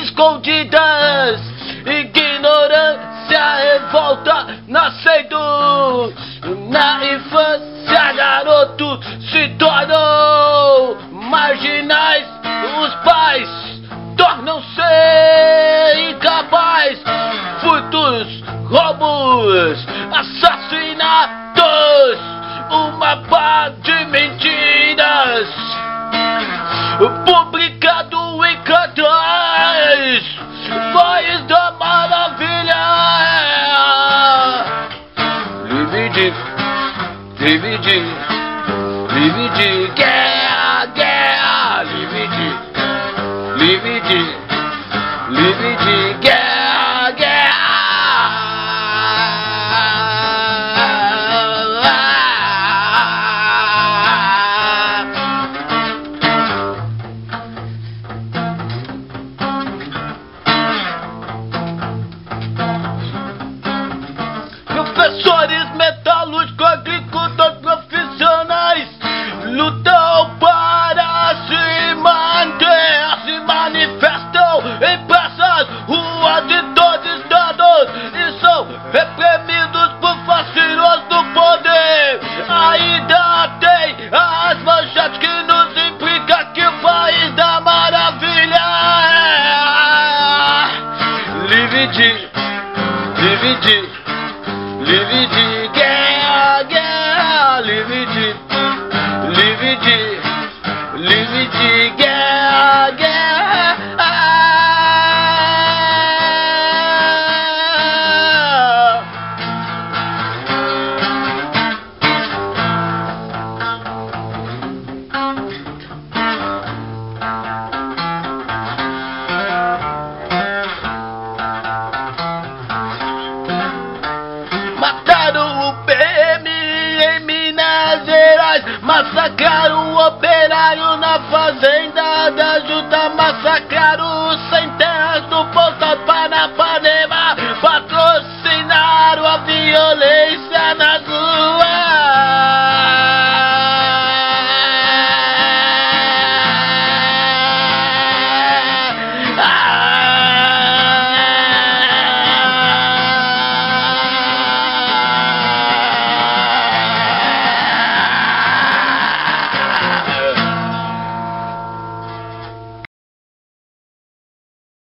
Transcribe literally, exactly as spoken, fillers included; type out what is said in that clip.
escondidas, ignorância, revolta nascendo. Na infância, garoto se tornam marginais. Os pais tornam-se incapazes. Furtos, roubos, assassinatos, uma pá de mentiras publicado em cartaz, País da Maravilha. Livre de, livre de, livre de guerra, guerra. Livre de, livre de, livre de guerra, guerra. Professores metalúrgicos, agricultores profissionais lutam para se manter, se manifestam em praças, ruas de todos os estados e são reprimidos por fascinos do poder. Ainda tem as manchetes que nos implicam que o país da maravilha é livre de, livre de, livre de guerra, guerra. Livre de, livre de, livre de guerra, guerra. Mataram o P M em Minas Gerais, massacraram o operário na fazenda da Juta, massacraram